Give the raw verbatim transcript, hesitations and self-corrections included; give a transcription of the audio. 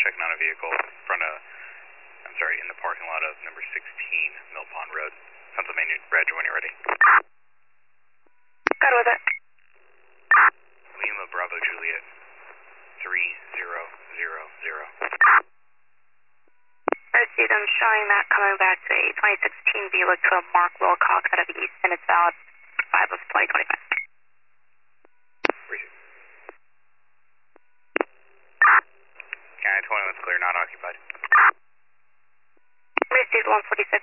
checking on a vehicle in front of, I'm sorry, in the parking lot of number sixteen Mill Pond Road, Pennsylvania. Roger, when you're ready. Good with it. Lima Bravo Juliet, three zero zero zero. Received, I'm showing that coming back to a twenty sixteen Buick to a Mark Wilcox out of the east, and it's valid five of twenty twenty-five. Received. County twenty-one clear, not occupied. Received one forty-six.